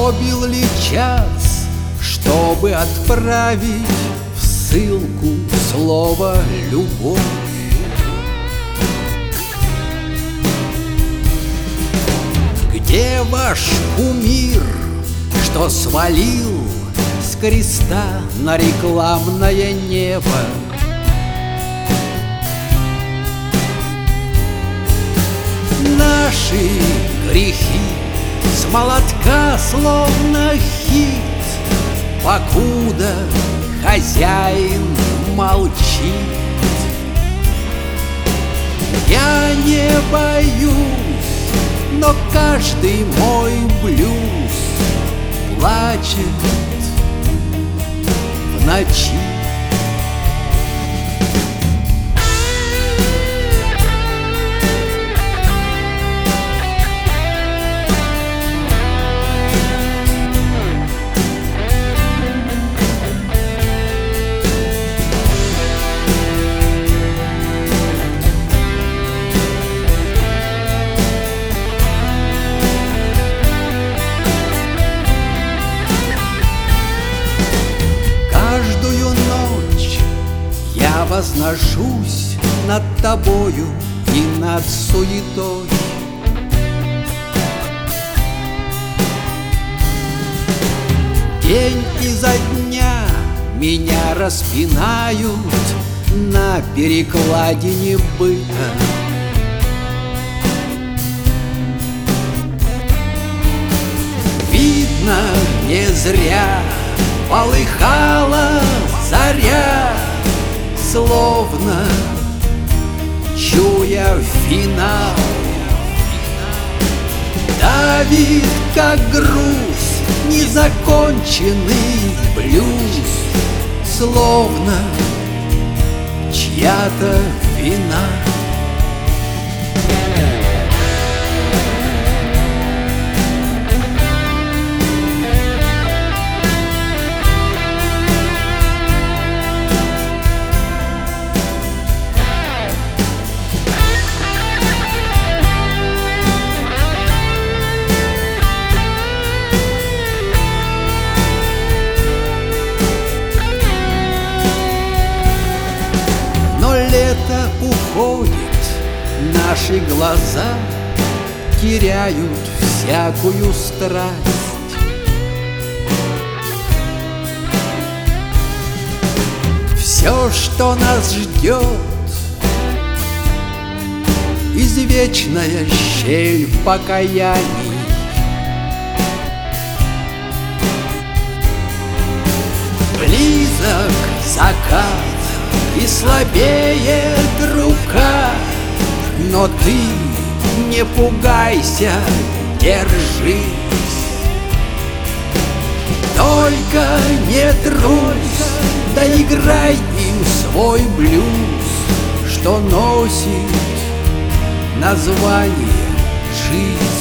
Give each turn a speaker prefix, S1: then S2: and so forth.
S1: Пробил ли час, чтобы отправить в ссылку слово «любовь»? Где ваш кумир, что свалил с креста на рекламное небо? Наши грехи с молотка словно хит, покуда хозяин молчит. Я не боюсь, но каждый мой блюз плачет в ночи. Я возношусь над тобою и над суетой. День изо дня меня распинают на перекладине быта. Видно, не зря полыхала заря, словно чуя финал. Давит, как груз, незаконченный блюз, словно чья-то вина. Лето уходит, наши глаза теряют всякую страсть. Все, что нас ждет, извечная щель покаяний. Близок закат и слабеет рука, но ты не пугайся, держись. Только не трусь, да играй им свой блюз, что носит название жизнь.